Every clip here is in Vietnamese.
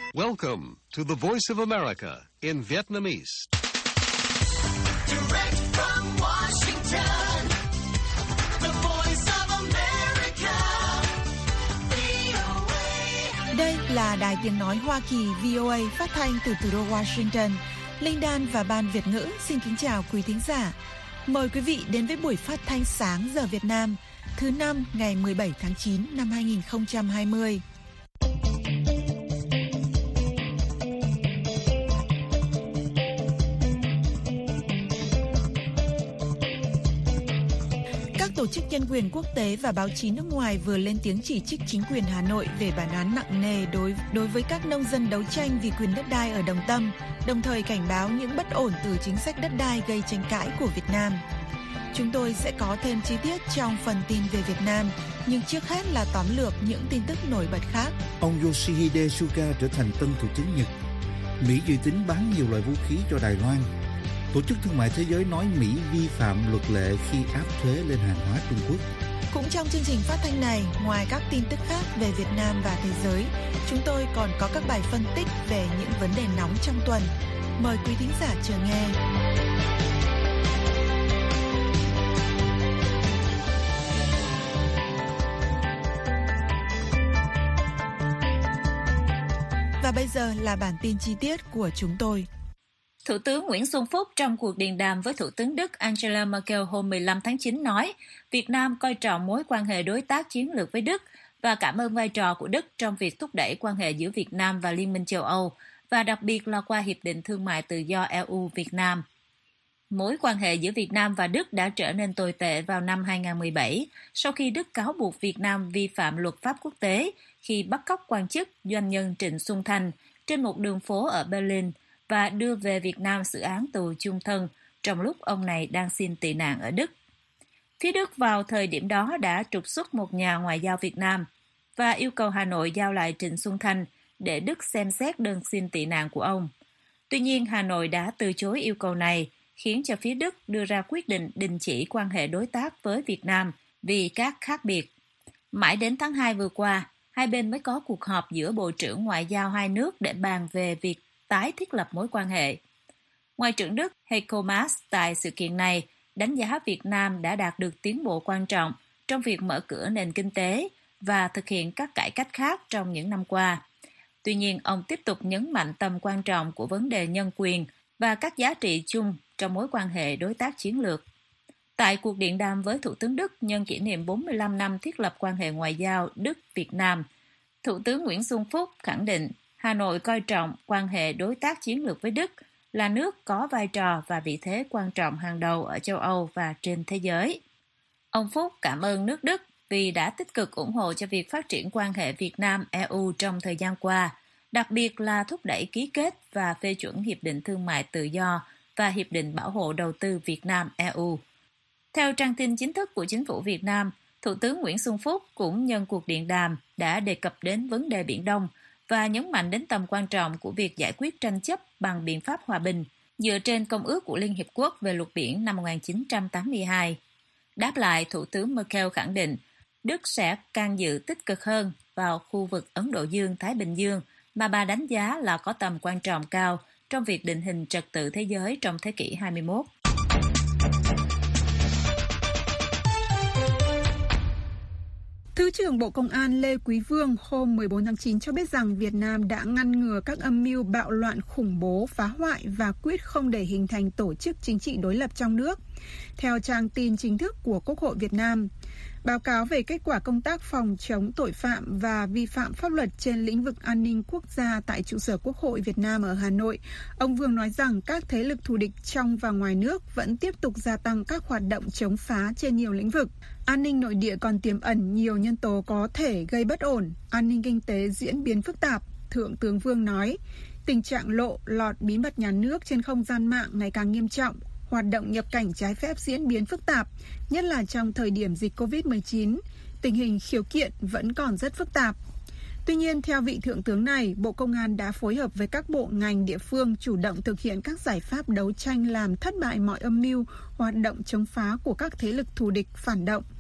Welcome to the Voice of America in Vietnamese. Direct from Washington, the Voice of America, VOA. Đây là Đài Tiếng Nói Hoa Kỳ VOA phát thanh từ thủ đô Washington. Linh Đan và Ban Việt ngữ xin kính chào quý thính giả. Mời quý vị đến với buổi phát thanh sáng giờ Việt Nam, thứ Năm ngày 17 tháng 9 năm 2020. Các tổ chức nhân quyền quốc tế và báo chí nước ngoài vừa lên tiếng chỉ trích chính quyền Hà Nội về bản án nặng nề đối với các nông dân đấu tranh vì quyền đất đai ở Đồng Tâm, đồng thời cảnh báo những bất ổn từ chính sách đất đai gây tranh cãi của Việt Nam. Chúng tôi sẽ có thêm chi tiết trong phần tin về Việt Nam, nhưng trước hết là tóm lược những tin tức nổi bật khác. Ông Yoshihide Suga trở thành tân thủ tướng Nhật. Mỹ dự tính bán nhiều loại vũ khí cho Đài Loan. Tổ chức Thương mại Thế giới nói Mỹ vi phạm luật lệ khi áp thuế lên hàng hóa Trung Quốc. Cũng trong chương trình phát thanh này, ngoài các tin tức khác về Việt Nam và thế giới, chúng tôi còn có các bài phân tích về những vấn đề nóng trong tuần. Mời quý thính giả chờ nghe. Và bây giờ là bản tin chi tiết của chúng tôi. Thủ tướng Nguyễn Xuân Phúc trong cuộc điện đàm với Thủ tướng Đức Angela Merkel hôm 15 tháng 9 nói Việt Nam coi trọng mối quan hệ đối tác chiến lược với Đức và cảm ơn vai trò của Đức trong việc thúc đẩy quan hệ giữa Việt Nam và Liên minh châu Âu và đặc biệt là qua Hiệp định Thương mại Tự do EU-Việt Nam. Mối quan hệ giữa Việt Nam và Đức đã trở nên tồi tệ vào năm 2017 sau khi Đức cáo buộc Việt Nam vi phạm luật pháp quốc tế khi bắt cóc quan chức doanh nhân Trịnh Xuân Thanh trên một đường phố ở Berlin và đưa về Việt Nam xử án tù chung thân trong lúc ông này đang xin tị nạn ở Đức. Phía Đức vào thời điểm đó đã trục xuất một nhà ngoại giao Việt Nam và yêu cầu Hà Nội giao lại Trịnh Xuân Thanh để Đức xem xét đơn xin tị nạn của ông. Tuy nhiên, Hà Nội đã từ chối yêu cầu này, khiến cho phía Đức đưa ra quyết định đình chỉ quan hệ đối tác với Việt Nam vì các khác biệt. Mãi đến tháng 2 vừa qua, hai bên mới có cuộc họp giữa Bộ trưởng Ngoại giao hai nước để bàn về việc tái thiết lập mối quan hệ. Ngoại trưởng Đức Heiko Maas tại sự kiện này đánh giá Việt Nam đã đạt được tiến bộ quan trọng trong việc mở cửa nền kinh tế và thực hiện các cải cách khác trong những năm qua. Tuy nhiên, ông tiếp tục nhấn mạnh tầm quan trọng của vấn đề nhân quyền và các giá trị chung trong mối quan hệ đối tác chiến lược. Tại cuộc điện đàm với Thủ tướng Đức nhân kỷ niệm 45 năm thiết lập quan hệ ngoại giao Đức-Việt Nam, Thủ tướng Nguyễn Xuân Phúc khẳng định Hà Nội coi trọng quan hệ đối tác chiến lược với Đức là nước có vai trò và vị thế quan trọng hàng đầu ở châu Âu và trên thế giới. Ông Phúc cảm ơn nước Đức vì đã tích cực ủng hộ cho việc phát triển quan hệ Việt Nam-EU trong thời gian qua, đặc biệt là thúc đẩy ký kết và phê chuẩn Hiệp định Thương mại Tự do và Hiệp định Bảo hộ Đầu tư Việt Nam-EU. Theo trang tin chính thức của Chính phủ Việt Nam, Thủ tướng Nguyễn Xuân Phúc cũng nhân cuộc điện đàm đã đề cập đến vấn đề Biển Đông và nhấn mạnh đến tầm quan trọng của việc giải quyết tranh chấp bằng biện pháp hòa bình dựa trên Công ước của Liên Hiệp Quốc về luật biển năm 1982. Đáp lại, Thủ tướng Merkel khẳng định Đức sẽ can dự tích cực hơn vào khu vực Ấn Độ Dương-Thái Bình Dương mà bà đánh giá là có tầm quan trọng cao trong việc định hình trật tự thế giới trong thế kỷ 21. Thứ trưởng Bộ Công an Lê Quý Vương hôm 14 tháng 9 cho biết rằng Việt Nam đã ngăn ngừa các âm mưu bạo loạn khủng bố, phá hoại và quyết không để hình thành tổ chức chính trị đối lập trong nước. Theo trang tin chính thức của Quốc hội Việt Nam, báo cáo về kết quả công tác phòng chống tội phạm và vi phạm pháp luật trên lĩnh vực an ninh quốc gia tại trụ sở Quốc hội Việt Nam ở Hà Nội, ông Vương nói rằng các thế lực thù địch trong và ngoài nước vẫn tiếp tục gia tăng các hoạt động chống phá trên nhiều lĩnh vực. An ninh nội địa còn tiềm ẩn nhiều nhân tố có thể gây bất ổn, an ninh kinh tế diễn biến phức tạp. Thượng tướng Vương nói, tình trạng lộ lọt bí mật nhà nước trên không gian mạng ngày càng nghiêm trọng, hoạt động nhập cảnh trái phép diễn biến phức tạp, nhất là trong thời điểm dịch COVID-19, tình hình khiếu kiện vẫn còn rất phức tạp. Tuy nhiên, theo vị thượng tướng này, Bộ Công an đã phối hợp với các bộ ngành địa phương chủ động thực hiện các giải pháp đấu tranh làm thất bại mọi âm mưu, hoạt động chống phá của các thế lực thù địch phản động.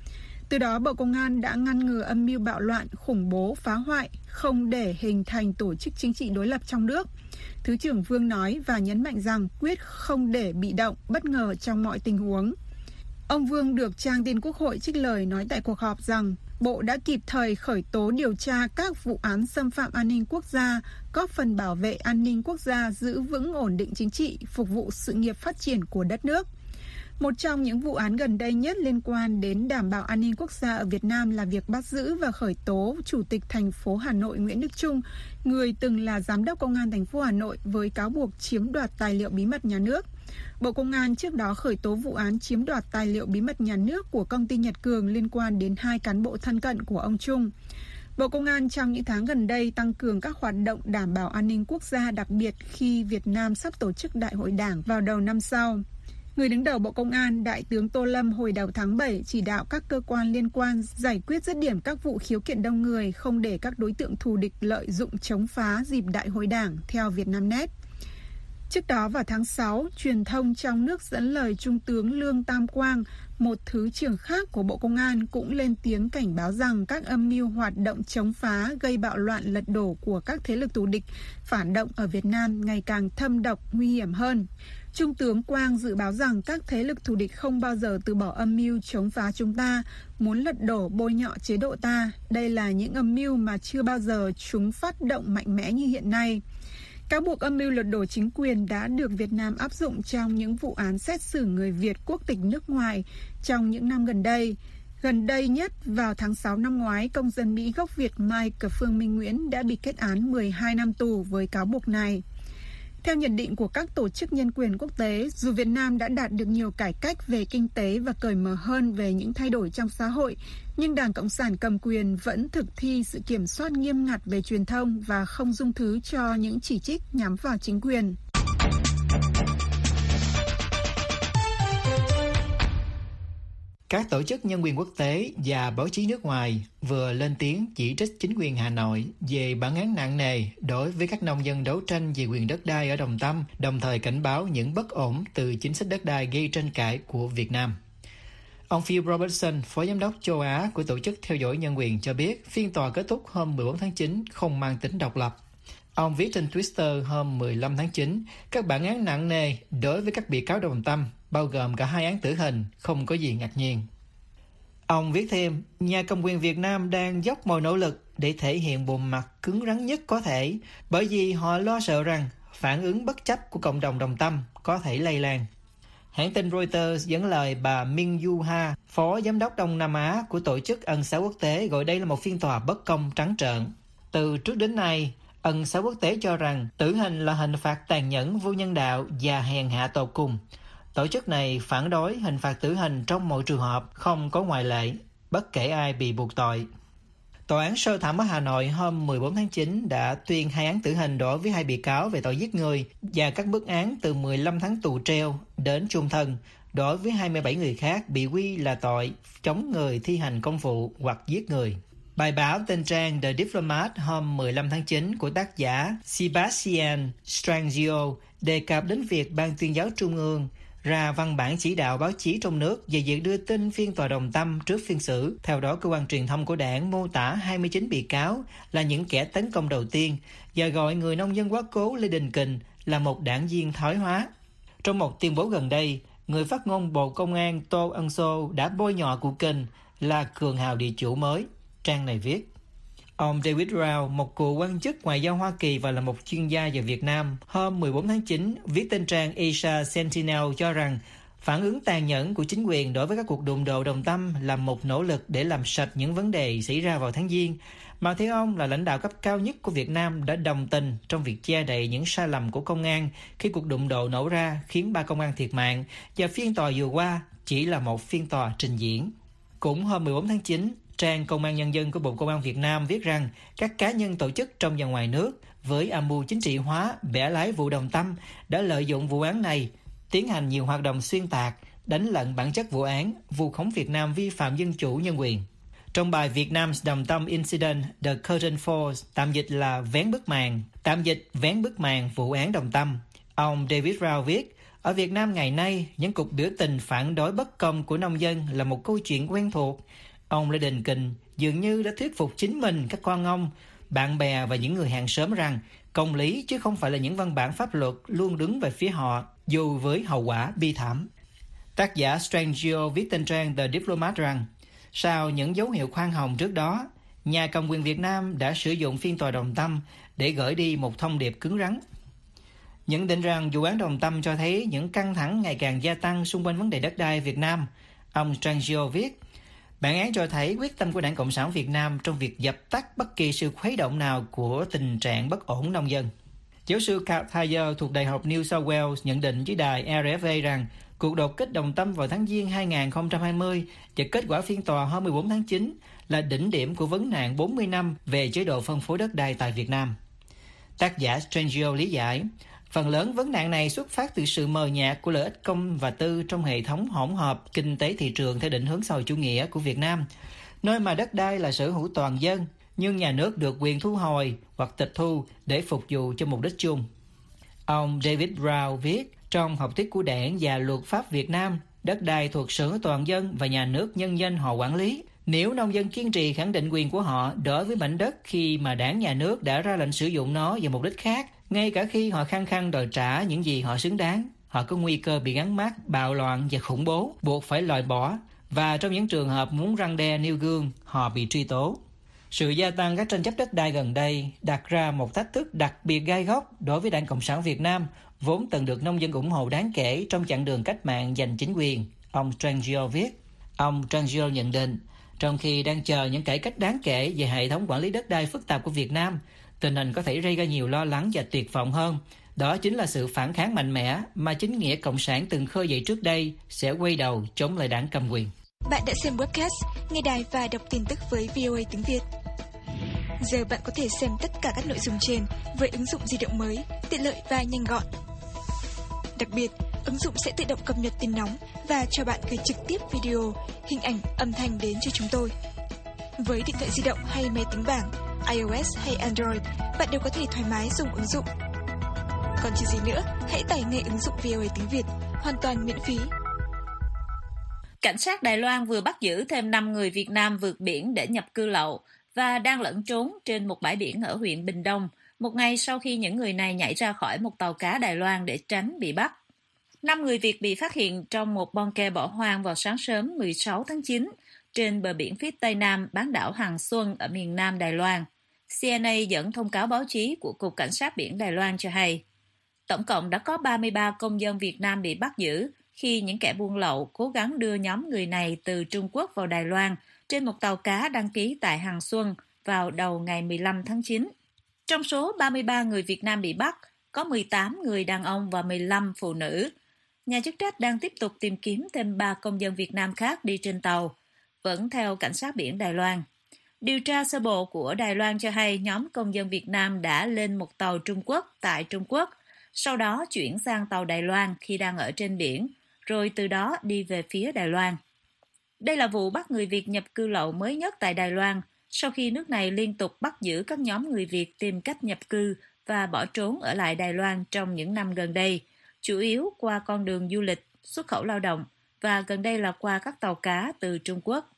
Từ đó, Bộ Công an đã ngăn ngừa âm mưu bạo loạn, khủng bố, phá hoại, không để hình thành tổ chức chính trị đối lập trong nước. Thứ trưởng Vương nói và nhấn mạnh rằng quyết không để bị động, bất ngờ trong mọi tình huống. Ông Vương được trang tin Quốc hội trích lời nói tại cuộc họp rằng Bộ đã kịp thời khởi tố điều tra các vụ án xâm phạm an ninh quốc gia, góp phần bảo vệ an ninh quốc gia, giữ vững ổn định chính trị, phục vụ sự nghiệp phát triển của đất nước. Một trong những vụ án gần đây nhất liên quan đến đảm bảo an ninh quốc gia ở Việt Nam là việc bắt giữ và khởi tố Chủ tịch thành phố Hà Nội Nguyễn Đức Chung, người từng là Giám đốc Công an thành phố Hà Nội với cáo buộc chiếm đoạt tài liệu bí mật nhà nước. Bộ Công an trước đó khởi tố vụ án chiếm đoạt tài liệu bí mật nhà nước của công ty Nhật Cường liên quan đến 2 cán bộ thân cận của ông Chung. Bộ Công an trong những tháng gần đây tăng cường các hoạt động đảm bảo an ninh quốc gia, đặc biệt khi Việt Nam sắp tổ chức Đại hội Đảng vào đầu năm sau. Người đứng đầu Bộ Công an, Đại tướng Tô Lâm hồi đầu tháng 7 chỉ đạo các cơ quan liên quan giải quyết dứt điểm các vụ khiếu kiện đông người, không để các đối tượng thù địch lợi dụng chống phá dịp Đại hội Đảng, theo Vietnamnet. Trước đó vào tháng 6, truyền thông trong nước dẫn lời Trung tướng Lương Tam Quang, một thứ trưởng khác của Bộ Công an, cũng lên tiếng cảnh báo rằng các âm mưu hoạt động chống phá, gây bạo loạn lật đổ của các thế lực thù địch, phản động ở Việt Nam ngày càng thâm độc, nguy hiểm hơn. Trung tướng Quang dự báo rằng các thế lực thù địch không bao giờ từ bỏ âm mưu chống phá chúng ta, muốn lật đổ bôi nhọ chế độ ta. Đây là những âm mưu mà chưa bao giờ chúng phát động mạnh mẽ như hiện nay. Cáo buộc âm mưu lật đổ chính quyền đã được Việt Nam áp dụng trong những vụ án xét xử người Việt quốc tịch nước ngoài trong những năm gần đây. Gần đây nhất, vào tháng 6 năm ngoái, công dân Mỹ gốc Việt Mike Phương Minh Nguyễn đã bị kết án 12 năm tù với cáo buộc này. Theo nhận định của các tổ chức nhân quyền quốc tế, dù Việt Nam đã đạt được nhiều cải cách về kinh tế và cởi mở hơn về những thay đổi trong xã hội, nhưng Đảng Cộng sản cầm quyền vẫn thực thi sự kiểm soát nghiêm ngặt về truyền thông và không dung thứ cho những chỉ trích nhắm vào chính quyền. Các tổ chức nhân quyền quốc tế và báo chí nước ngoài vừa lên tiếng chỉ trích chính quyền Hà Nội về bản án nặng nề đối với các nông dân đấu tranh về quyền đất đai ở Đồng Tâm, đồng thời cảnh báo những bất ổn từ chính sách đất đai gây tranh cãi của Việt Nam. Ông Phil Robertson, Phó Giám đốc châu Á của Tổ chức Theo dõi Nhân quyền cho biết phiên tòa kết thúc hôm 14 tháng 9 không mang tính độc lập. Ông viết trên Twitter hôm 15 tháng 9, các bản án nặng nề đối với các bị cáo Đồng Tâm, bao gồm cả 2 án tử hình, không có gì ngạc nhiên. Ông viết thêm, nhà cầm quyền Việt Nam đang dốc mọi nỗ lực để thể hiện bộ mặt cứng rắn nhất có thể, bởi vì họ lo sợ rằng phản ứng bất chấp của cộng đồng Đồng Tâm có thể lây lan. Hãng tin Reuters dẫn lời bà Minh Yu Ha, Phó Giám đốc Đông Nam Á của Tổ chức Ân xá Quốc tế, gọi đây là một phiên tòa bất công trắng trợn. Từ trước đến nay, Ân xá Quốc tế cho rằng tử hình là hình phạt tàn nhẫn, vô nhân đạo và hèn hạ tột cùng. Tổ chức này phản đối hình phạt tử hình trong mọi trường hợp, không có ngoại lệ, bất kể ai bị buộc tội. Tòa án sơ thẩm ở Hà Nội hôm 14 tháng 9 đã tuyên 2 án tử hình đối với 2 bị cáo về tội giết người và các mức án từ 15 tháng tù treo đến chung thân đối với 27 người khác bị quy là tội chống người thi hành công vụ hoặc giết người. Bài báo tên trang The Diplomat hôm 15 tháng 9 của tác giả Sebastian Strangio đề cập đến việc Ban Tuyên giáo Trung ương ra văn bản chỉ đạo báo chí trong nước về việc đưa tin phiên tòa Đồng Tâm trước phiên xử. Theo đó, cơ quan truyền thông của đảng mô tả 29 bị cáo là những kẻ tấn công đầu tiên và gọi người nông dân quá cố Lê Đình Kình là một đảng viên thoái hóa. Trong một tuyên bố gần đây, người phát ngôn Bộ Công an Tô Ân Sô đã bôi nhọ cụ Kình là cường hào địa chủ mới. Trang này viết, ông David Rao, một cựu quan chức ngoại giao Hoa Kỳ và là một chuyên gia về Việt Nam, hôm 14 tháng 9 viết tên trang Asia Sentinel cho rằng phản ứng tàn nhẫn của chính quyền đối với các cuộc đụng độ Đồng Tâm là một nỗ lực để làm sạch những vấn đề xảy ra vào tháng Giêng, mà theo ông là lãnh đạo cấp cao nhất của Việt Nam đã đồng tình trong việc che đậy những sai lầm của công an khi cuộc đụng độ nổ ra khiến 3 công an thiệt mạng, và phiên tòa vừa qua chỉ là một phiên tòa trình diễn. Cũng hôm 14 tháng 9, trang Công an Nhân dân của Bộ Công an Việt Nam viết rằng các cá nhân tổ chức trong và ngoài nước với âm mưu chính trị hóa, bẻ lái vụ Đồng Tâm đã lợi dụng vụ án này, tiến hành nhiều hoạt động xuyên tạc, đánh lận bản chất vụ án, vu khống Việt Nam vi phạm dân chủ nhân quyền. Trong bài Vietnam's Đồng Tâm Incident, The Curtain Falls, tạm dịch là vén bức màn vụ án Đồng Tâm, ông David Rao viết, ở Việt Nam ngày nay, những cuộc biểu tình phản đối bất công của nông dân là một câu chuyện quen thuộc. Ông Lê Đình Kình dường như đã thuyết phục chính mình, các con ông, bạn bè và những người hàng xóm rằng công lý chứ không phải là những văn bản pháp luật luôn đứng về phía họ, dù với hậu quả bi thảm. Tác giả Strangio viết trên trang The Diplomat rằng, sau những dấu hiệu khoan hồng trước đó, nhà cầm quyền Việt Nam đã sử dụng phiên tòa Đồng Tâm để gửi đi một thông điệp cứng rắn. Nhận định rằng vụ án Đồng Tâm cho thấy những căng thẳng ngày càng gia tăng xung quanh vấn đề đất đai Việt Nam. Ông Strangio viết, bản án cho thấy quyết tâm của Đảng Cộng sản Việt Nam trong việc dập tắt bất kỳ sự khuấy động nào của tình trạng bất ổn nông dân. Giáo sư Carl Thayer thuộc Đại học New South Wales nhận định với đài RFA rằng cuộc đột kích Đồng Tâm vào tháng Giêng 2020 và kết quả phiên tòa hôm 14 tháng 9 là đỉnh điểm của vấn nạn 40 năm về chế độ phân phối đất đai tại Việt Nam. Tác giả Strangio lý giải, phần lớn vấn nạn này xuất phát từ sự mờ nhạt của lợi ích công và tư trong hệ thống hỗn hợp kinh tế thị trường theo định hướng xã hội chủ nghĩa của Việt Nam, nơi mà đất đai là sở hữu toàn dân, nhưng nhà nước được quyền thu hồi hoặc tịch thu để phục vụ cho mục đích chung. Ông David Brown viết, trong học thuyết của Đảng và luật pháp Việt Nam, đất đai thuộc sở hữu toàn dân và nhà nước nhân dân họ quản lý. Nếu nông dân kiên trì khẳng định quyền của họ đối với mảnh đất khi mà Đảng nhà nước đã ra lệnh sử dụng nó vào mục đích khác, ngay cả khi họ khăng khăng đòi trả những gì họ xứng đáng, họ có nguy cơ bị gắn mác bạo loạn và khủng bố, buộc phải loại bỏ, và trong những trường hợp muốn răn đe nêu gương, họ bị truy tố. Sự gia tăng các tranh chấp đất đai gần đây đặt ra một thách thức đặc biệt gai góc đối với Đảng Cộng sản Việt Nam, vốn từng được nông dân ủng hộ đáng kể trong chặng đường cách mạng giành chính quyền. Ông Strangio viết. Ông Strangio nhận định, trong khi đang chờ những cải cách đáng kể về hệ thống quản lý đất đai phức tạp của Việt Nam, tình hình có thể gây ra nhiều lo lắng và tuyệt vọng hơn. Đó chính là sự phản kháng mạnh mẽ mà chính nghĩa cộng sản từng khơi dậy trước đây sẽ quay đầu chống lại đảng cầm quyền. Bạn đã xem webcast, nghe đài và đọc tin tức với VOA tiếng Việt. Giờ bạn có thể xem tất cả các nội dung trên với ứng dụng di động mới, tiện lợi và nhanh gọn. Đặc biệt, ứng dụng sẽ tự động cập nhật tin nóng và cho bạn gửi trực tiếp video, hình ảnh, âm thanh đến cho chúng tôi. Với điện thoại di động hay máy tính bảng, iOS hay Android, bạn đều có thể thoải mái dùng ứng dụng. Còn chờ gì nữa, hãy tải ngay ứng dụng VOA tiếng Việt, hoàn toàn miễn phí. Cảnh sát Đài Loan vừa bắt giữ thêm 5 người Việt Nam vượt biển để nhập cư lậu và đang lẫn trốn trên một bãi biển ở huyện Bình Đông, một ngày sau khi những người này nhảy ra khỏi một tàu cá Đài Loan để tránh bị bắt. 5 người Việt bị phát hiện trong một bon ke bỏ hoang vào sáng sớm 16 tháng 9 trên bờ biển phía tây nam bán đảo Hằng Xuân ở miền nam Đài Loan. CNA dẫn thông cáo báo chí của Cục Cảnh sát biển Đài Loan cho hay, tổng cộng đã có 33 công dân Việt Nam bị bắt giữ khi những kẻ buôn lậu cố gắng đưa nhóm người này từ Trung Quốc vào Đài Loan trên một tàu cá đăng ký tại Hằng Xuân vào đầu ngày 15 tháng 9. Trong số 33 người Việt Nam bị bắt, có 18 người đàn ông và 15 phụ nữ. Nhà chức trách đang tiếp tục tìm kiếm thêm 3 công dân Việt Nam khác đi trên tàu, vẫn theo Cảnh sát biển Đài Loan. Điều tra sơ bộ của Đài Loan cho hay nhóm công dân Việt Nam đã lên một tàu Trung Quốc tại Trung Quốc, sau đó chuyển sang tàu Đài Loan khi đang ở trên biển, rồi từ đó đi về phía Đài Loan. Đây là vụ bắt người Việt nhập cư lậu mới nhất tại Đài Loan, sau khi nước này liên tục bắt giữ các nhóm người Việt tìm cách nhập cư và bỏ trốn ở lại Đài Loan trong những năm gần đây, chủ yếu qua con đường du lịch, xuất khẩu lao động và gần đây là qua các tàu cá từ Trung Quốc.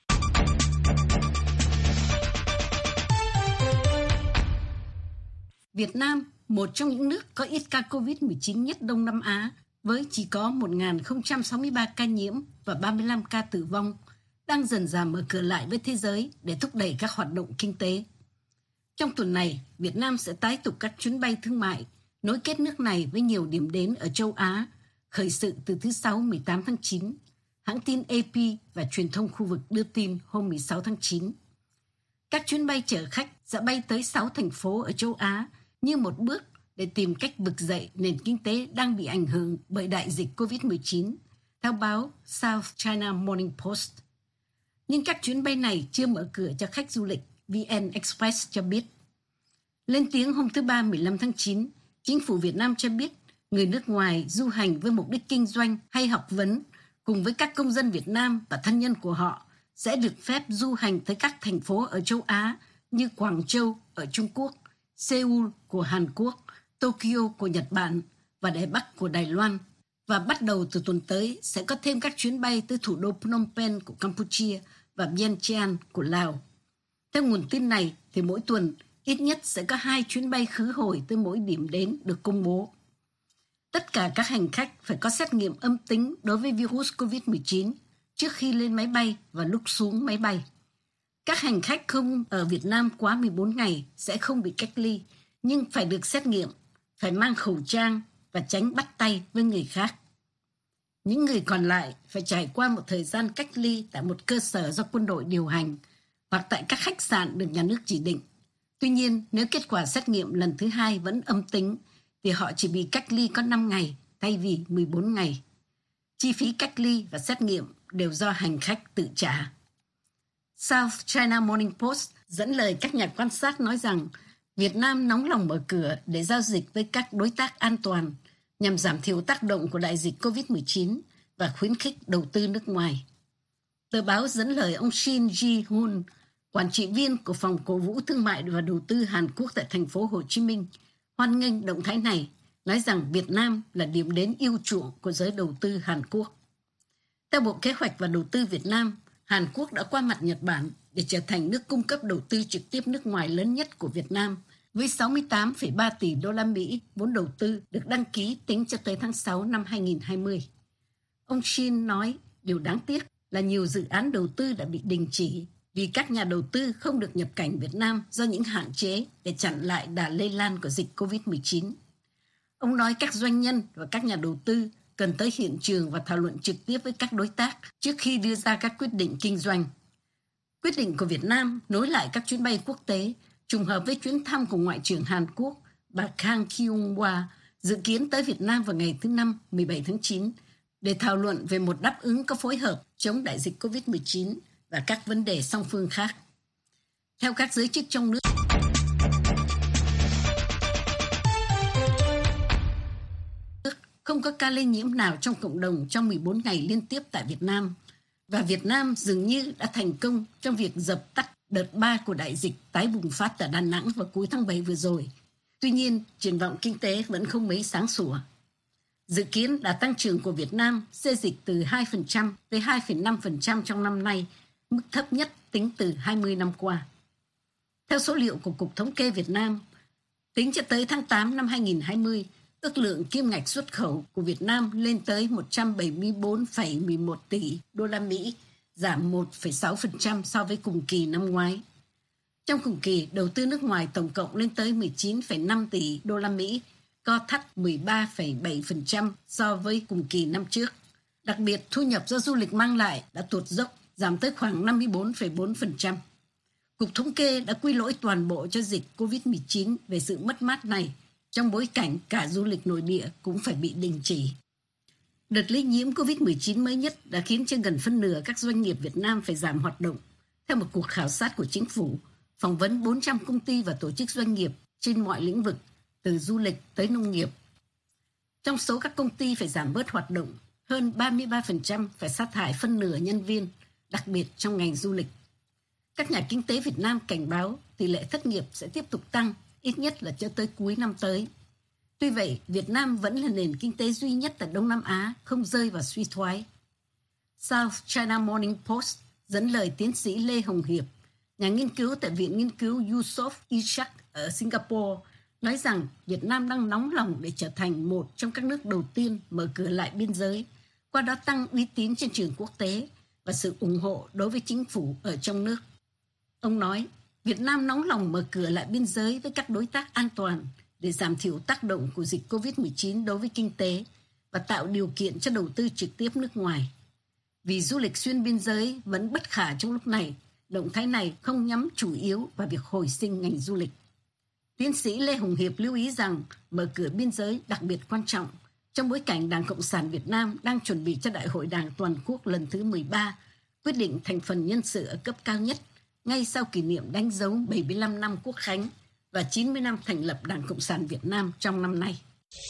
Việt Nam, một trong những nước có ít ca COVID-19 nhất Đông Nam Á, với chỉ có 1.063 ca nhiễm và 35 ca tử vong, đang dần dà mở cửa lại với thế giới để thúc đẩy các hoạt động kinh tế. Trong tuần này, Việt Nam sẽ tái tục các chuyến bay thương mại, nối kết nước này với nhiều điểm đến ở châu Á, khởi sự từ thứ Sáu 18 tháng 9. Hãng tin AP và truyền thông khu vực đưa tin hôm 16 tháng 9. Các chuyến bay chở khách sẽ bay tới 6 thành phố ở châu Á như một bước để tìm cách vực dậy nền kinh tế đang bị ảnh hưởng bởi đại dịch COVID-19, theo báo South China Morning Post. Nhưng các chuyến bay này chưa mở cửa cho khách du lịch, VN Express cho biết. Lên tiếng hôm thứ Ba 15 tháng 9, chính phủ Việt Nam cho biết người nước ngoài du hành với mục đích kinh doanh hay học vấn cùng với các công dân Việt Nam và thân nhân của họ sẽ được phép du hành tới các thành phố ở châu Á như Quảng Châu ở Trung Quốc, Seoul của Hàn Quốc, Tokyo của Nhật Bản và Đài Bắc của Đài Loan. Và bắt đầu từ tuần tới sẽ có thêm các chuyến bay tới thủ đô Phnom Penh của Campuchia và Vientiane của Lào. Theo nguồn tin này, thì mỗi tuần ít nhất sẽ có 2 chuyến bay khứ hồi tới mỗi điểm đến được công bố. Tất cả các hành khách phải có xét nghiệm âm tính đối với virus COVID-19 trước khi lên máy bay và lúc xuống máy bay. Các hành khách không ở Việt Nam quá 14 ngày sẽ không bị cách ly, nhưng phải được xét nghiệm, phải mang khẩu trang và tránh bắt tay với người khác. Những người còn lại phải trải qua một thời gian cách ly tại một cơ sở do quân đội điều hành hoặc tại các khách sạn được nhà nước chỉ định. Tuy nhiên, nếu kết quả xét nghiệm lần thứ 2 vẫn âm tính, thì họ chỉ bị cách ly có 5 ngày thay vì 14 ngày. Chi phí cách ly và xét nghiệm đều do hành khách tự trả. South China Morning Post dẫn lời các nhà quan sát nói rằng Việt Nam nóng lòng mở cửa để giao dịch với các đối tác an toàn nhằm giảm thiểu tác động của đại dịch COVID-19 và khuyến khích đầu tư nước ngoài. Tờ báo dẫn lời ông Shin Ji-hun, quản trị viên của Phòng Cổ vũ Thương mại và Đầu tư Hàn Quốc tại thành phố Hồ Chí Minh, hoan nghênh động thái này, nói rằng Việt Nam là điểm đến yêu chuộng của giới đầu tư Hàn Quốc. Theo Bộ Kế hoạch và Đầu tư Việt Nam, Hàn Quốc đã qua mặt Nhật Bản để trở thành nước cung cấp đầu tư trực tiếp nước ngoài lớn nhất của Việt Nam, với 68,3 tỷ đô la Mỹ vốn đầu tư được đăng ký tính cho tới tháng 6 năm 2020. Ông Shin nói điều đáng tiếc là nhiều dự án đầu tư đã bị đình chỉ vì các nhà đầu tư không được nhập cảnh Việt Nam do những hạn chế để chặn lại đà lây lan của dịch COVID-19. Ông nói các doanh nhân và các nhà đầu tư cần tới hiện trường và thảo luận trực tiếp với các đối tác trước khi đưa ra các quyết định kinh doanh. Quyết định của Việt Nam nối lại các chuyến bay quốc tế trùng hợp với chuyến thăm của Ngoại trưởng Hàn Quốc bà Kang Kyung-hwa dự kiến tới Việt Nam vào ngày thứ Năm 17 tháng 9 để thảo luận về một đáp ứng có phối hợp chống đại dịch COVID-19 và các vấn đề song phương khác. Theo các giới chức trong nước, không có ca lây nhiễm nào trong cộng đồng trong 14 ngày liên tiếp tại Việt Nam, và Việt Nam dường như đã thành công trong việc dập tắt đợt 3 của đại dịch tái bùng phát tại Đà Nẵng vào cuối tháng 7 vừa rồi. Tuy nhiên, triển vọng kinh tế vẫn không mấy sáng sủa. Dự kiến đà tăng trưởng của Việt Nam xê dịch từ 2% tới 2,5% trong năm nay, mức thấp nhất tính từ 20 năm qua. Theo số liệu của Cục Thống kê Việt Nam, tính cho tới tháng 8 năm 2020, ước lượng kim ngạch xuất khẩu của Việt Nam lên tới 174,11 tỷ đô la Mỹ, giảm 1,6% so với cùng kỳ năm ngoái. Trong cùng kỳ, đầu tư nước ngoài tổng cộng lên tới 19,5 tỷ đô la Mỹ, co thắt 13,7% so với cùng kỳ năm trước. Đặc biệt, thu nhập do du lịch mang lại đã tụt dốc, giảm tới khoảng 54,4%. Cục Thống kê đã quy lỗi toàn bộ cho dịch COVID-19 về sự mất mát này, trong bối cảnh cả du lịch nội địa cũng phải bị đình chỉ. Đợt lây nhiễm COVID-19 mới nhất đã khiến cho gần phân nửa các doanh nghiệp Việt Nam phải giảm hoạt động. Theo một cuộc khảo sát của chính phủ, phỏng vấn 400 công ty và tổ chức doanh nghiệp trên mọi lĩnh vực, từ du lịch tới nông nghiệp. Trong số các công ty phải giảm bớt hoạt động, hơn 33% phải sa thải phân nửa nhân viên, đặc biệt trong ngành du lịch. Các nhà kinh tế Việt Nam cảnh báo tỷ lệ thất nghiệp sẽ tiếp tục tăng, ít nhất là cho tới cuối năm tới. Tuy vậy, Việt Nam vẫn là nền kinh tế duy nhất tại Đông Nam Á không rơi vào suy thoái. South China Morning Post dẫn lời tiến sĩ Lê Hồng Hiệp, nhà nghiên cứu tại Viện Nghiên cứu Yusof Ishak ở Singapore, nói rằng Việt Nam đang nóng lòng để trở thành một trong các nước đầu tiên mở cửa lại biên giới, qua đó tăng uy tín trên trường quốc tế và sự ủng hộ đối với chính phủ ở trong nước. Ông nói, Việt Nam nóng lòng mở cửa lại biên giới với các đối tác an toàn để giảm thiểu tác động của dịch COVID-19 đối với kinh tế và tạo điều kiện cho đầu tư trực tiếp nước ngoài. Vì du lịch xuyên biên giới vẫn bất khả trong lúc này, động thái này không nhắm chủ yếu vào việc hồi sinh ngành du lịch. Tiến sĩ Lê Hồng Hiệp lưu ý rằng mở cửa biên giới đặc biệt quan trọng trong bối cảnh Đảng Cộng sản Việt Nam đang chuẩn bị cho Đại hội Đảng Toàn quốc lần thứ 13, quyết định thành phần nhân sự ở cấp cao nhất, ngay sau kỷ niệm đánh dấu 75 năm Quốc khánh và 90 năm thành lập Đảng Cộng sản Việt Nam trong năm nay.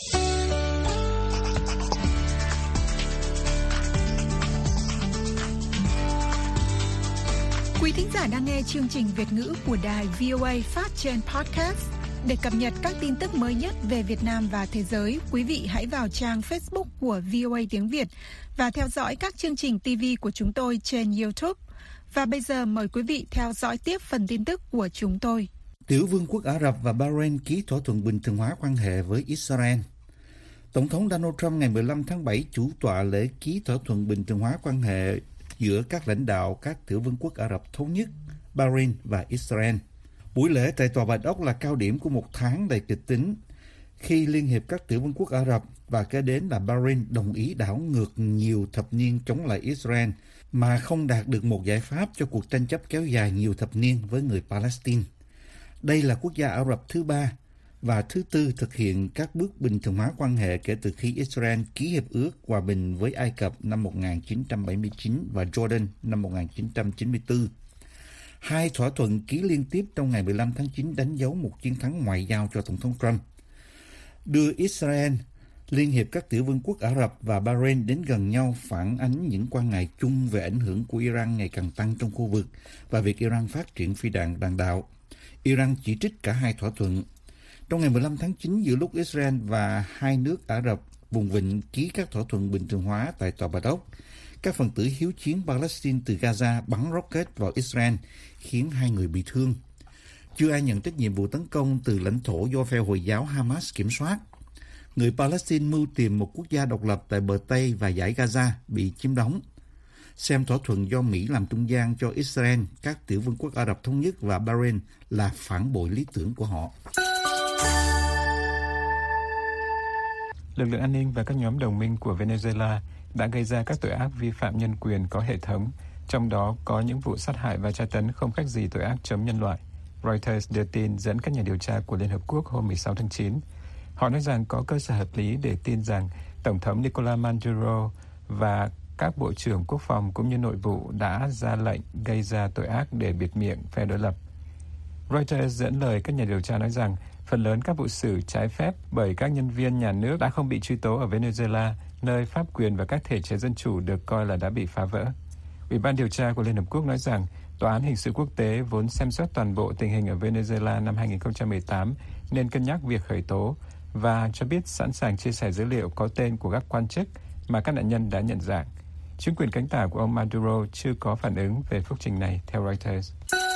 Quý thính giả đang nghe chương trình Việt ngữ của đài VOA phát trên podcast. Để cập nhật các tin tức mới nhất về Việt Nam và thế giới, quý vị hãy vào trang Facebook của VOA tiếng Việt và theo dõi các chương trình TV của chúng tôi trên YouTube. Và bây giờ mời quý vị theo dõi tiếp phần tin tức của chúng tôi. Tiểu Vương quốc Ả Rập và Bahrain ký thỏa thuận bình thường hóa quan hệ với Israel. Tổng thống Donald Trump ngày 15 tháng 7 chủ tọa lễ ký thỏa thuận bình thường hóa quan hệ giữa các lãnh đạo các tiểu vương quốc Ả Rập Thống Nhất, Bahrain và Israel. Buổi lễ tại Tòa Bạch Ốc là cao điểm của một tháng đầy kịch tính khi Liên hiệp các tiểu vương quốc Ả Rập và kế đến là Bahrain đồng ý đảo ngược nhiều thập niên chống lại Israel mà không đạt được một giải pháp cho cuộc tranh chấp kéo dài nhiều thập niên với người Palestine. Đây là quốc gia Ả Rập thứ ba và thứ tư thực hiện các bước bình thường hóa quan hệ kể từ khi Israel ký hiệp ước hòa bình với Ai Cập năm 1979 và Jordan năm 1994. Hai thỏa thuận ký liên tiếp trong ngày 15 tháng 9 đánh dấu một chiến thắng ngoại giao cho Tổng thống Trump, đưa Israel, Liên hiệp các tiểu vương quốc Ả Rập và Bahrain đến gần nhau, phản ánh những quan ngại chung về ảnh hưởng của Iran ngày càng tăng trong khu vực và việc Iran phát triển phi đạn đạn đạo. Iran chỉ trích cả hai thỏa thuận. Trong ngày 15 tháng 9, giữa lúc Israel và hai nước Ả Rập vùng vịnh ký các thỏa thuận bình thường hóa tại Tòa Bạch Ốc, các phần tử hiếu chiến Palestine từ Gaza bắn rocket vào Israel, khiến 2 người bị thương. Chưa ai nhận trách nhiệm vụ tấn công từ lãnh thổ do phe Hồi giáo Hamas kiểm soát. Người Palestine mưu tìm một quốc gia độc lập tại bờ Tây và dải Gaza bị chiếm đóng. Xem thỏa thuận do Mỹ làm trung gian cho Israel, các tiểu vương quốc Ả Rập Thống Nhất và Bahrain là phản bội lý tưởng của họ. Lực lượng an ninh và các nhóm đồng minh của Venezuela đã gây ra các tội ác vi phạm nhân quyền có hệ thống, trong đó có những vụ sát hại và tra tấn không khác gì tội ác chống nhân loại. Reuters đưa tin dẫn các nhà điều tra của Liên Hợp Quốc hôm 16 tháng 9. Họ nói rằng có cơ sở hợp lý để tin rằng Tổng thống Nicolás Maduro và các bộ trưởng quốc phòng cũng như nội vụ đã ra lệnh gây ra tội ác để bịt miệng phe đối lập. Reuters dẫn lời các nhà điều tra nói rằng phần lớn các vụ xử trái phép bởi các nhân viên nhà nước đã không bị truy tố ở Venezuela, nơi pháp quyền và các thể chế dân chủ được coi là đã bị phá vỡ. Ủy ban điều tra của Liên Hợp Quốc nói rằng Tòa án hình sự quốc tế vốn xem xét toàn bộ tình hình ở Venezuela năm 2018 nên cân nhắc việc khởi tố và cho biết sẵn sàng chia sẻ dữ liệu có tên của các quan chức mà các nạn nhân đã nhận dạng. Chính quyền cánh tả của ông Maduro chưa có phản ứng về phúc trình này, theo Reuters.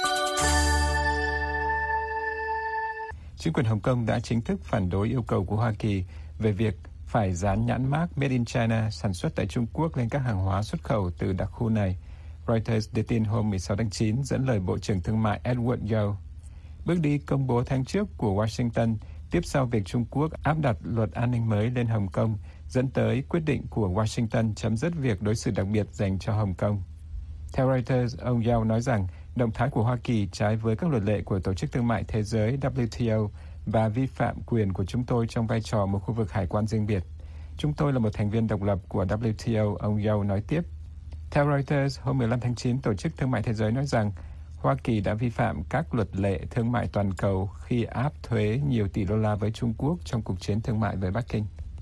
Chính quyền Hồng Kông đã chính thức phản đối yêu cầu của Hoa Kỳ về việc phải dán nhãn mác Made in China sản xuất tại Trung Quốc lên các hàng hóa xuất khẩu từ đặc khu này. Reuters đưa tin hôm 16 tháng 9 dẫn lời Bộ trưởng Thương mại Edward Yao. Bước đi công bố tháng trước của Washington tiếp sau việc Trung Quốc áp đặt luật an ninh mới lên Hồng Kông, dẫn tới quyết định của Washington chấm dứt việc đối xử đặc biệt dành cho Hồng Kông. Theo Reuters, ông Yao nói rằng động thái của Hoa Kỳ trái với các luật lệ của Tổ chức Thương mại Thế giới WTO và vi phạm quyền của chúng tôi trong vai trò một khu vực hải quan riêng biệt. Chúng tôi là một thành viên độc lập của WTO, ông Yao nói tiếp. Theo Reuters, hôm 15 tháng 9, Tổ chức Thương mại Thế giới nói rằng Hoa Kỳ đã vi phạm các luật lệ thương mại toàn cầu khi áp thuế nhiều tỷ đô la với Trung Quốc trong cuộc chiến thương mại với Bắc Kinh.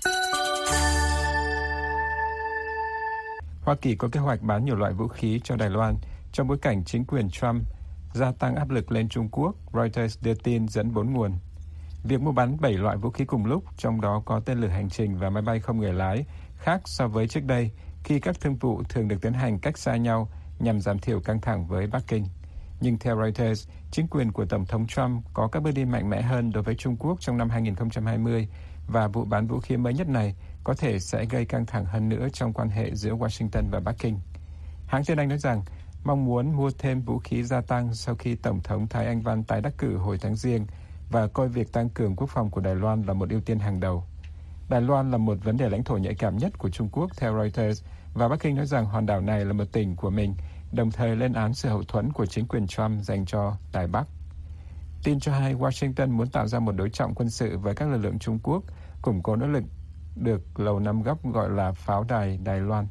Hoa Kỳ có kế hoạch bán nhiều loại vũ khí cho Đài Loan trong bối cảnh chính quyền Trump gia tăng áp lực lên Trung Quốc, Reuters đưa tin dẫn 4 nguồn. Việc mua bán 7 loại vũ khí cùng lúc, trong đó có tên lửa hành trình và máy bay không người lái, khác so với trước đây khi các thương vụ thường được tiến hành cách xa nhau nhằm giảm thiểu căng thẳng với Bắc Kinh. Nhưng theo Reuters, chính quyền của Tổng thống Trump có các bước đi mạnh mẽ hơn đối với Trung Quốc trong năm 2020 và vụ bán vũ khí mới nhất này có thể sẽ gây căng thẳng hơn nữa trong quan hệ giữa Washington và Bắc Kinh. Hãng tin Anh nói rằng mong muốn mua thêm vũ khí gia tăng sau khi Tổng thống Thái Anh Văn tái đắc cử hồi tháng Giêng và coi việc tăng cường quốc phòng của Đài Loan là một ưu tiên hàng đầu. Đài Loan là một vấn đề lãnh thổ nhạy cảm nhất của Trung Quốc, theo Reuters, và Bắc Kinh nói rằng hòn đảo này là một tỉnh của mình, đồng thời lên án sự hậu thuẫn của chính quyền Trump dành cho Đài Bắc. Tin cho hay Washington muốn tạo ra một đối trọng quân sự với các lực lượng Trung Quốc, củng cố nỗ lực được Lầu Năm Góc gọi là pháo đài Đài Loan.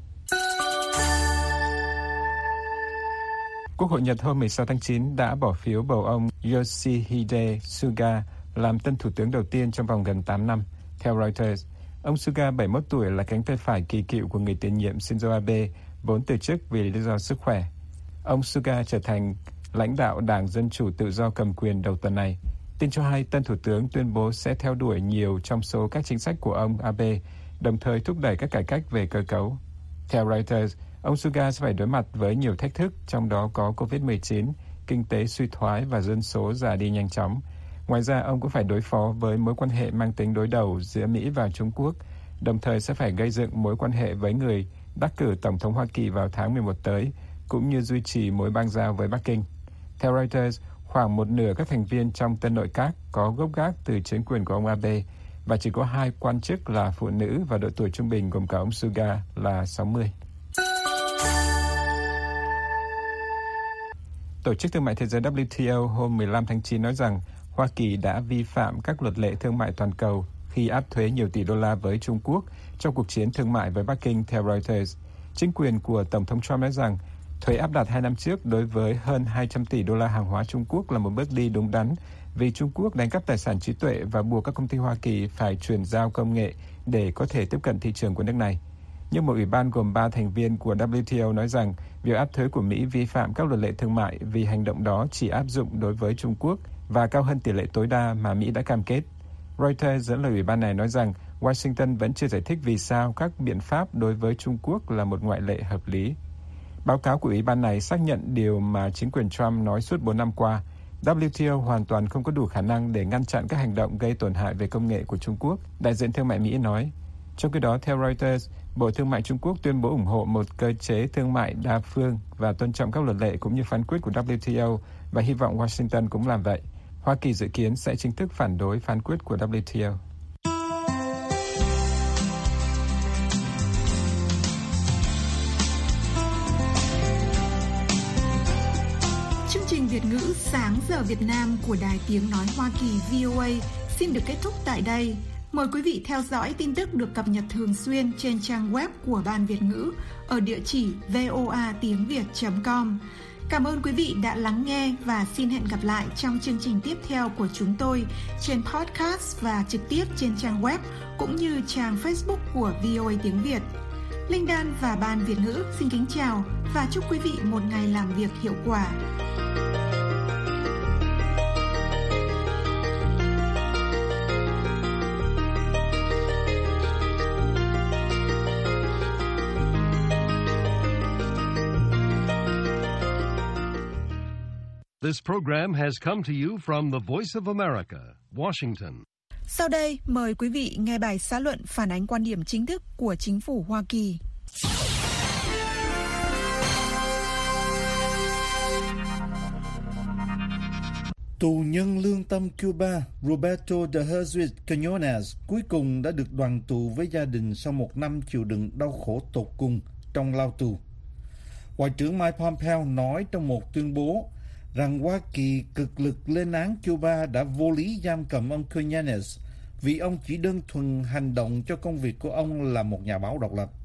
Quốc hội Nhật hôm 16 tháng 9 đã bỏ phiếu bầu ông Yoshihide Suga làm tân thủ tướng đầu tiên trong vòng gần 8 năm. Theo Reuters, ông Suga, 71 tuổi, là cánh tay phải kỳ cựu của người tiền nhiệm Shinzo Abe, vốn từ chức vì lý do sức khỏe. Ông Suga trở thành lãnh đạo Đảng Dân Chủ Tự Do cầm quyền đầu tuần này. Tin cho hay tân thủ tướng tuyên bố sẽ theo đuổi nhiều trong số các chính sách của ông Abe, đồng thời thúc đẩy các cải cách về cơ cấu. Theo Reuters, Ông Suga sẽ phải đối mặt với nhiều thách thức, trong đó có COVID-19, kinh tế suy thoái và dân số già đi nhanh chóng. Ngoài ra, ông cũng phải đối phó với mối quan hệ mang tính đối đầu giữa Mỹ và Trung Quốc, đồng thời sẽ phải gây dựng mối quan hệ với người đắc cử Tổng thống Hoa Kỳ vào tháng 11 tới, cũng như duy trì mối bang giao với Bắc Kinh. Theo Reuters, khoảng một nửa các thành viên trong tân nội các có gốc gác từ chính quyền của ông Abe, và chỉ có 2 quan chức là phụ nữ và độ tuổi trung bình gồm cả ông Suga là 60. Tổ chức Thương mại Thế giới WTO hôm 15 tháng 9 nói rằng Hoa Kỳ đã vi phạm các luật lệ thương mại toàn cầu khi áp thuế nhiều tỷ đô la với Trung Quốc trong cuộc chiến thương mại với Bắc Kinh, theo Reuters. Chính quyền của Tổng thống Trump nói rằng thuế áp đặt 2 năm trước đối với hơn 200 tỷ đô la hàng hóa Trung Quốc là một bước đi đúng đắn, vì Trung Quốc đánh cắp tài sản trí tuệ và buộc các công ty Hoa Kỳ phải chuyển giao công nghệ để có thể tiếp cận thị trường của nước này. Nhưng một ủy ban gồm 3 thành viên của WTO nói rằng việc áp thuế của Mỹ vi phạm các luật lệ thương mại vì hành động đó chỉ áp dụng đối với Trung Quốc và cao hơn tỷ lệ tối đa mà Mỹ đã cam kết. Reuters dẫn lời ủy ban này nói rằng Washington vẫn chưa giải thích vì sao các biện pháp đối với Trung Quốc là một ngoại lệ hợp lý. Báo cáo của ủy ban này xác nhận điều mà chính quyền Trump nói suốt 4 năm qua. WTO hoàn toàn không có đủ khả năng để ngăn chặn các hành động gây tổn hại về công nghệ của Trung Quốc, đại diện thương mại Mỹ nói. Trong khi đó, theo Reuters, Bộ Thương mại Trung Quốc tuyên bố ủng hộ một cơ chế thương mại đa phương và tôn trọng các luật lệ cũng như phán quyết của WTO và hy vọng Washington cũng làm vậy. Hoa Kỳ dự kiến sẽ chính thức phản đối phán quyết của WTO. Chương trình Việt ngữ Sáng giờ Việt Nam của Đài Tiếng Nói Hoa Kỳ VOA xin được kết thúc tại đây. Mời quý vị theo dõi tin tức được cập nhật thường xuyên trên trang web của Ban Việt ngữ ở địa chỉ voatiengviet.com. Cảm ơn quý vị đã lắng nghe và xin hẹn gặp lại trong chương trình tiếp theo của chúng tôi trên podcast và trực tiếp trên trang web cũng như trang Facebook của VOA Tiếng Việt. Linh Đan và Ban Việt ngữ xin kính chào và chúc quý vị một ngày làm việc hiệu quả. This program has come to you from the Voice of America, Washington. Sau đây, mời quý vị nghe bài xã luận phản ánh quan điểm chính thức của chính phủ Hoa Kỳ. Tù nhân lương tâm Cuba Roberto de Jesus Quinones cuối cùng đã được đoàn tù với gia đình sau 1 năm chịu đựng đau khổ tột cùng trong lao tù. Ngoại trưởng Mike Pompeo nói trong một tuyên bố rằng Hoa Kỳ cực lực lên án Cuba đã vô lý giam cầm ông Quinones vì ông chỉ đơn thuần hành động cho công việc của ông là một nhà báo độc lập.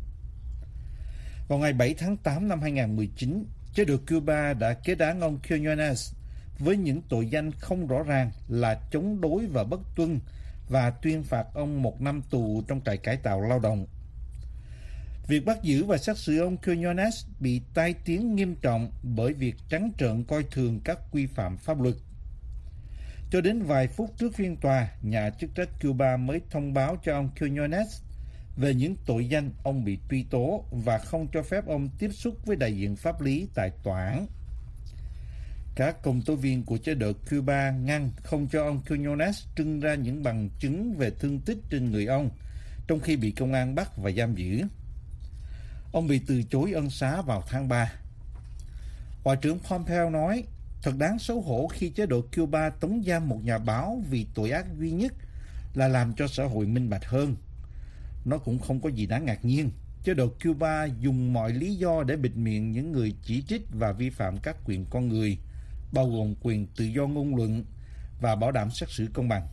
Vào ngày 7 tháng 8 năm 2019, chế độ Cuba đã kết án ông Quinones với những tội danh không rõ ràng là chống đối và bất tuân và tuyên phạt ông 1 năm tù trong trại cải tạo lao động. Việc bắt giữ và xét xử ông Quinones bị tai tiếng nghiêm trọng bởi việc trắng trợn coi thường các quy phạm pháp luật. Cho đến vài phút trước phiên tòa, nhà chức trách Cuba mới thông báo cho ông Quinones về những tội danh ông bị truy tố và không cho phép ông tiếp xúc với đại diện pháp lý tại tòa án. Các công tố viên của chế độ Cuba ngăn không cho ông Quinones trưng ra những bằng chứng về thương tích trên người ông, trong khi bị công an bắt và giam giữ. Ông bị từ chối ân xá vào tháng 3. Ngoại trưởng Pompeo nói, thật đáng xấu hổ khi chế độ Cuba tống giam một nhà báo vì tội ác duy nhất là làm cho xã hội minh bạch hơn. Nó cũng không có gì đáng ngạc nhiên. Chế độ Cuba dùng mọi lý do để bịt miệng những người chỉ trích và vi phạm các quyền con người, bao gồm quyền tự do ngôn luận và bảo đảm xét xử công bằng.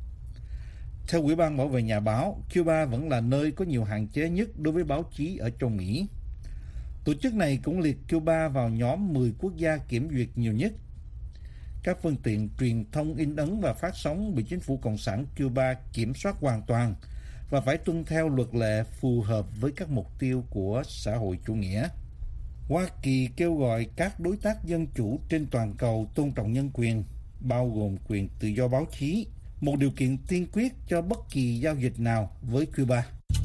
Theo Ủy ban Bảo vệ Nhà báo, Cuba vẫn là nơi có nhiều hạn chế nhất đối với báo chí ở châu Mỹ. Tổ chức này cũng liệt Cuba vào nhóm 10 quốc gia kiểm duyệt nhiều nhất. Các phương tiện truyền thông in ấn và phát sóng bị chính phủ Cộng sản Cuba kiểm soát hoàn toàn và phải tuân theo luật lệ phù hợp với các mục tiêu của xã hội chủ nghĩa. Hoa Kỳ kêu gọi các đối tác dân chủ trên toàn cầu tôn trọng nhân quyền, bao gồm quyền tự do báo chí, một điều kiện tiên quyết cho bất kỳ giao dịch nào với Cuba.